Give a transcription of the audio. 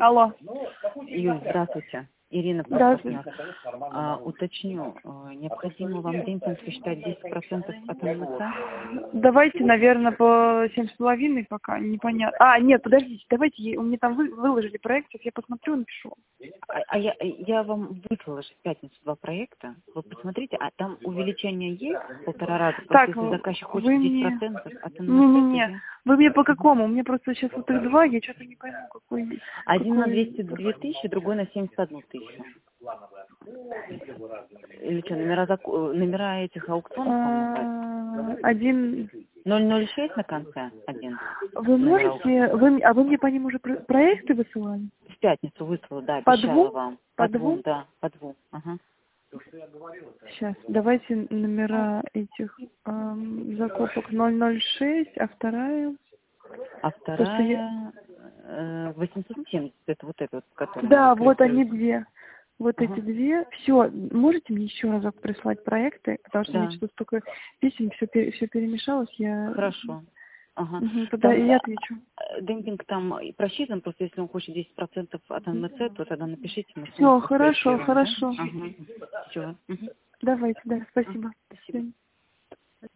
Алло. Юль, здравствуйте. Ирина Здравствуйте. Павловна. Уточню, необходимо вам демпинг посчитать 10% от ММЦ? Давайте, наверное, по 7,5 пока, непонятно. Нет, подождите, давайте, у меня там выложили проект, сейчас я посмотрю, напишу. Я вам выслала же в пятницу 2 проекта. Вы посмотрите, а там увеличение есть в 1,5 раза? Просто Так, если заказчик хочет вы 10% мне... от ММЦ, Не-не-не, вы мне по какому? У меня просто сейчас вот их 2, я что-то не пойму, какой есть. Один на 202 тысячи, другой на 71 тысячу. Или что, номера этих аукционов вам Один... 006 на конце? Один. Вы можете... Вы мне по ним уже проекты высылали? В пятницу выслала, да, По обещала 2? вам. По По 2, 2? да, по 2. Ага. Сейчас, давайте номера этих закупок 006, а вторая... А Просто вторая 870, это вот эта вот, которая... Да, вот они две. Вот Ага. эти две. Все, можете мне еще разок прислать проекты, потому что Да. мне что-то столько писем, все перемешалось, я... Хорошо. Ага. Тогда Там я отвечу. демпинг там и просчитан, просто если он хочет 10% от ММЦ, то тогда напишите, мы с Все, вами хорошо, скорректируем, да? хорошо. Ага. Все. Давайте, да, спасибо. До Спасибо. свидания.